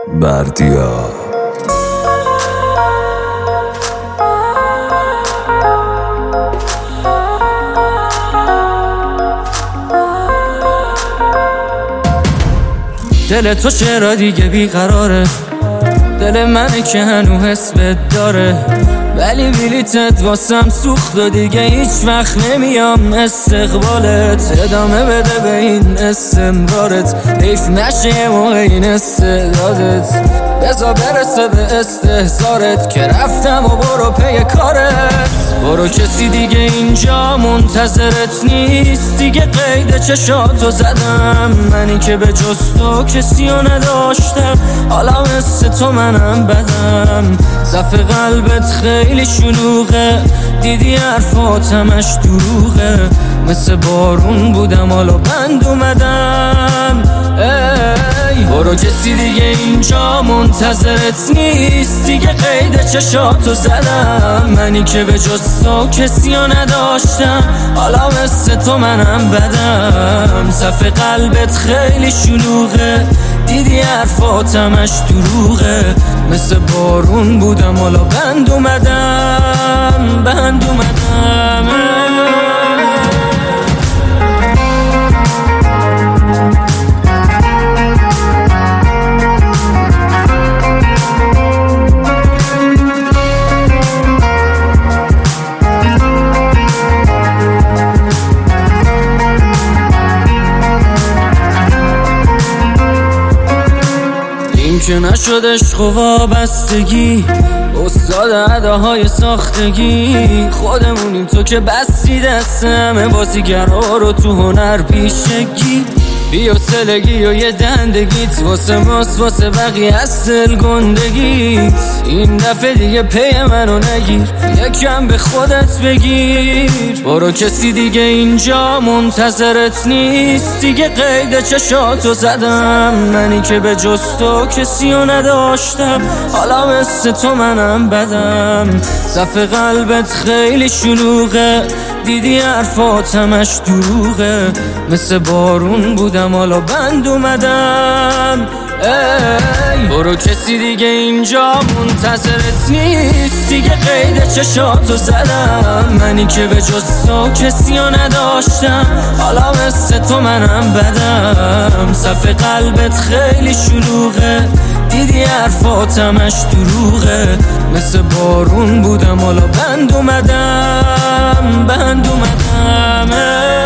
بردیا دل تو چرا دیگه بیقراره، دل منه که هنو حس بد داره، ولی بلیتت واسم سوخت و دیگه هیچ وقت نمیام استقبالت. ادامه بده به این استمرارت، حیف نشه یه موقع این استعدادت. بذار برسه به استحضارت که رفتم و برو پی کارت. برو کسی دیگه اینجا منتظرت نیست، دیگه قید چشاتو زدم. منی که به جز تو کسی رو نداشتم، حالا مثل تو منم بدم. صف قلبت خیلی شلوغه، دیدی حرفاتمش دروغه. مثل بارون بودم حالا بند اومدم. برو کسی دیگه اینجا منتظرت نیست، دیگه قید چشاتو زدم. منی که به جز تو کسی رو نداشتم، حالا مثل تو منم بدم. صف قلبت خیلی شلوغه، دیدی حرفاتمش دروغه. مثل بارون بودم حالا بند اومدم. این که نشد عشق و وابستگی، استاد اداهای ساختگی. خودمونیم تو که بستی دست همه بازیگرها رو تو هنر پیشگی. بیا سلگی و یه دندگیت واسه ماست، واسه بقیه از دل گندگیت. این دفعه دیگه پی منو نگیر، یکم به خودت بگیر. برو کسی دیگه اینجا منتظرت نیست، دیگه قید چشاتو زدم. منی که به جز تو کسی رو نداشتم، حالا مثل تو منم بدم. صف قلبت خیلی شلوغه، دیدی حرفاتمش دروغه. مثل بارون بودم حالا بند اومدم. برو کسی دیگه اینجا منتظرت نیست، دیگه قید چشاتو زدم. منی که به جز تو کسی رو نداشتم، حالا مثل تو منم بدم. صف قلبت خیلی شلوغه، دیدی حرفاتمش دروغه. مثل بارون بودم حالا بند اومدم.